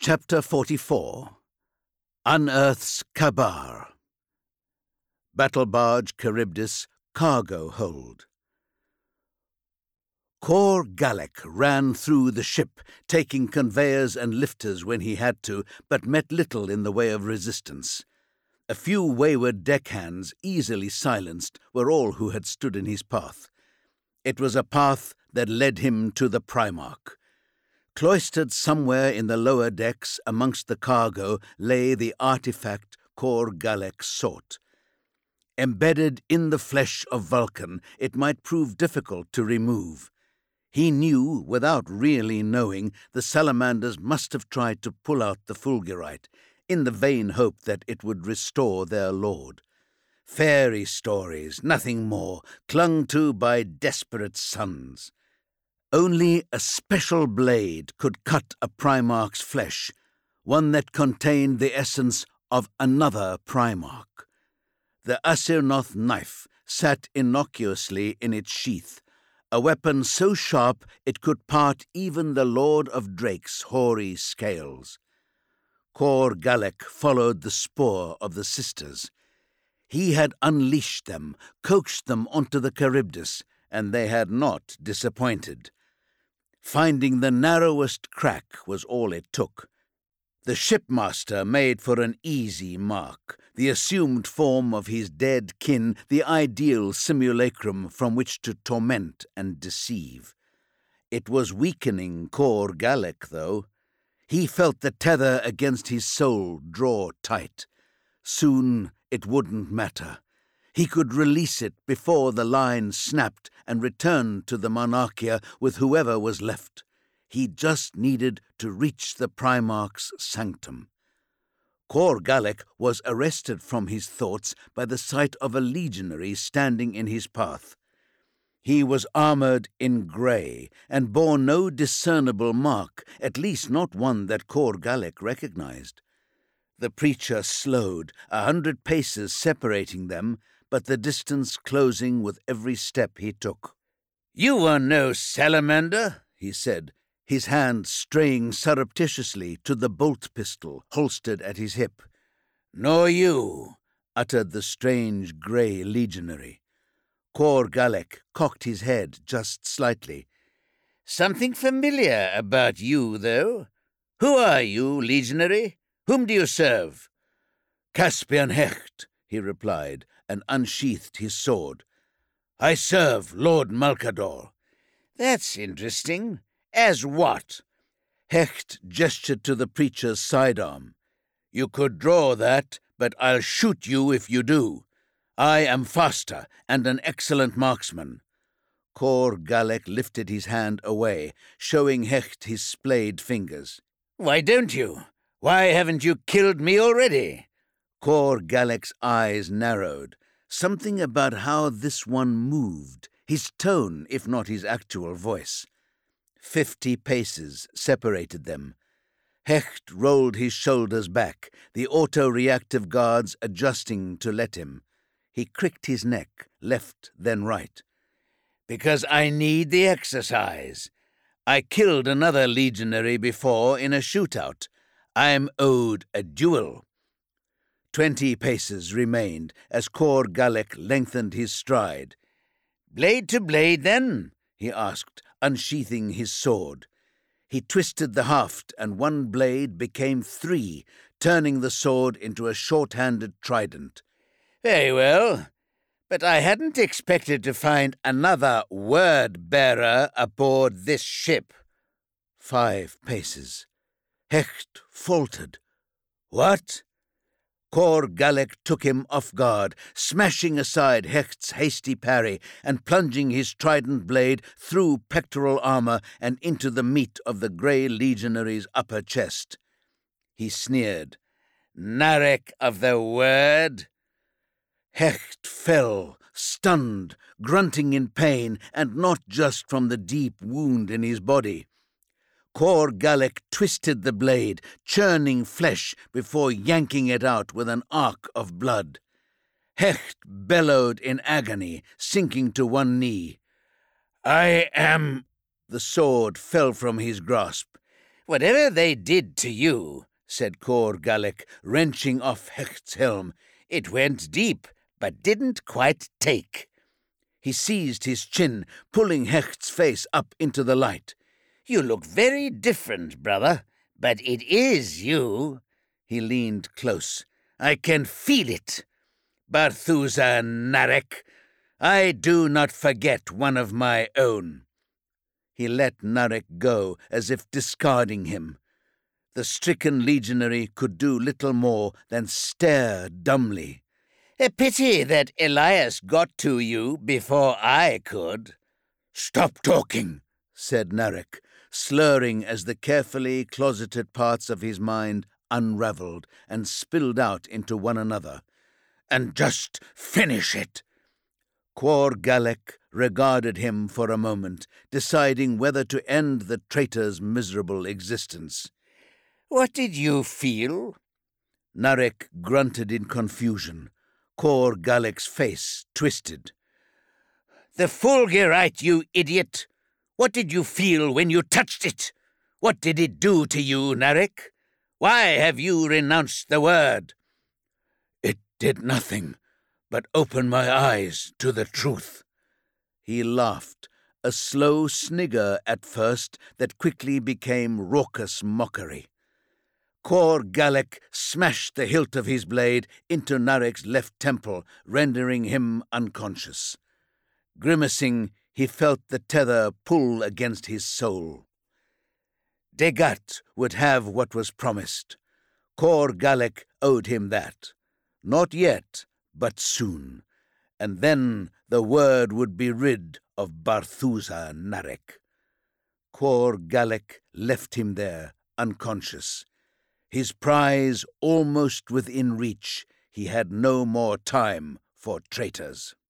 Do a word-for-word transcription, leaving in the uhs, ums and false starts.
Chapter forty-four. Unearths Kabar. Battle barge Charybdis, cargo hold. Cor Galek ran through the ship, taking conveyors and lifters when he had to, but met little in the way of resistance. A few wayward deckhands, easily silenced, were all who had stood in his path. It was a path that led him to the Primarch. Cloistered somewhere in the lower decks amongst the cargo lay the artifact Cor Galek sought. Embedded in the flesh of Vulcan, it might prove difficult to remove. He knew, without really knowing, the salamanders must have tried to pull out the fulgurite, in the vain hope that it would restore their lord. Fairy stories, nothing more, clung to by desperate sons. Only a special blade could cut a Primarch's flesh, one that contained the essence of another Primarch. The Asirnoth knife sat innocuously in its sheath, a weapon so sharp it could part even the Lord of Drake's hoary scales. Cor Galek followed the spoor of the sisters. He had unleashed them, coaxed them onto the Charybdis, and they had not disappointed. Finding the narrowest crack was all it took. The shipmaster made for an easy mark, the assumed form of his dead kin, the ideal simulacrum from which to torment and deceive. It was weakening Cor Galek, though. He felt the tether against his soul draw tight. Soon it wouldn't matter. He could release it before the line snapped and return to the Monarchia with whoever was left. He just needed to reach the Primarch's sanctum. Cor Galek was arrested from his thoughts by the sight of a legionary standing in his path. He was armoured in grey and bore no discernible mark, at least not one that Cor Galek recognized. The preacher slowed, a hundred paces separating them, but the distance closing with every step he took. "You are no salamander," he said, his hand straying surreptitiously to the bolt pistol holstered at his hip. "Nor you," uttered the strange grey legionary. Cor Galek cocked his head just slightly. "Something familiar about you, though. Who are you, legionary? Whom do you serve?" "Caspian Hecht," he replied, and unsheathed his sword. "I serve Lord Malkador." "That's interesting. As what?" Hecht gestured to the preacher's sidearm. "You could draw that, but I'll shoot you if you do. I am faster and an excellent marksman." Cor Galek lifted his hand away, showing Hecht his splayed fingers. "Why don't you? Why haven't you killed me already?" Cor Galek's eyes narrowed. Something about how this one moved, his tone, if not his actual voice. Fifty paces separated them. Hecht rolled his shoulders back, the auto-reactive guards adjusting to let him. He cricked his neck, left then right. "Because I need the exercise. I killed another legionary before in a shootout. I'm owed a duel." Twenty paces remained as Cor Galek lengthened his stride. "Blade to blade, then?" he asked, unsheathing his sword. He twisted the haft, and one blade became three, turning the sword into a short-handed trident. "Very well, but I hadn't expected to find another word-bearer aboard this ship." Five paces. Hecht faltered. "What?" Cor Galek took him off guard, smashing aside Hecht's hasty parry and plunging his trident blade through pectoral armour and into the meat of the grey legionary's upper chest. He sneered. "Narek of the word?" Hecht fell, stunned, grunting in pain, and not just from the deep wound in his body. Cor Galek twisted the blade, churning flesh before yanking it out with an arc of blood. Hecht bellowed in agony, sinking to one knee. "I am—" The sword fell from his grasp. "Whatever they did to you," said Cor Gallic, wrenching off Hecht's helm, "it went deep, but didn't quite take." He seized his chin, pulling Hecht's face up into the light. "You look very different, brother, but it is you." He leaned close. "I can feel it. Barthuza Narek, I do not forget one of my own." He let Narek go as if discarding him. The stricken legionary could do little more than stare dumbly. "A pity that Elias got to you before I could." "Stop talking," said Narek, slurring as the carefully closeted parts of his mind unravelled and spilled out into one another. "And just finish it." Cor Gallic regarded him for a moment, deciding whether to end the traitor's miserable existence. "What did you feel?" Narek grunted in confusion. Cor Gallic's face twisted. "The fulgurite, you idiot! What did you feel when you touched it? What did it do to you, Narek? Why have you renounced the word?" "It did nothing but open my eyes to the truth." He laughed, a slow snigger at first that quickly became raucous mockery. Cor Gallic smashed the hilt of his blade into Narek's left temple, rendering him unconscious. Grimacing, he felt the tether pull against his soul. Degat would have what was promised. Cor Gallic owed him that. Not yet, but soon. And then the word would be rid of Barthuza Narek. Cor Gallic left him there, unconscious. His prize almost within reach, he had no more time for traitors.